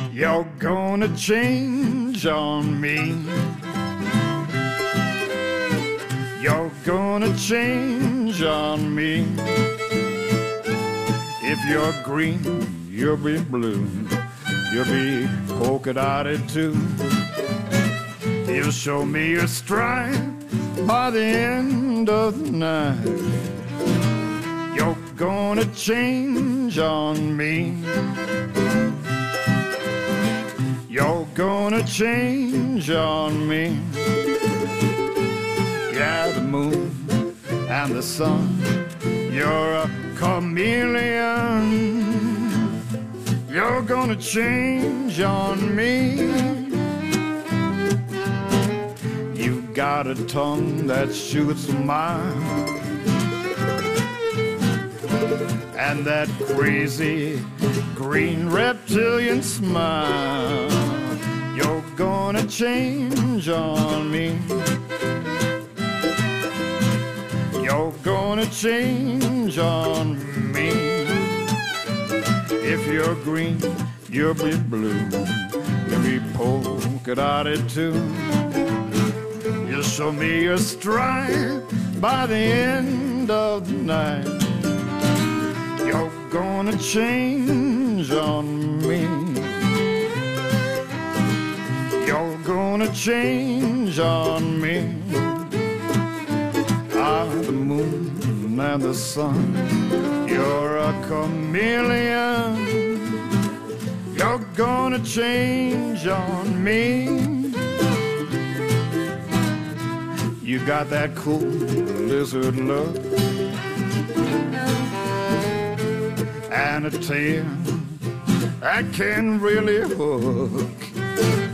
You're gonna change on me. You're gonna change on me. If you're green, you'll be blue. You'll be polka dotted too. You'll show me your stride by the end of the night. You're gonna change on me. You're gonna change on me. Yeah, the moon and the sun, you're a chameleon. You're gonna change on me. You got a tongue that shoots a mile, and that crazy green reptilian smile. You're gonna change on me. You're gonna change on me. If you're green, you'll be blue. You'll be polka dotted too. You'll show me your stride by the end of the night. You're gonna change on me. You're gonna change on me. Ah, the moon and the sun, you're a chameleon. You're gonna change on me. You got that cool lizard look and a tail that can really hook.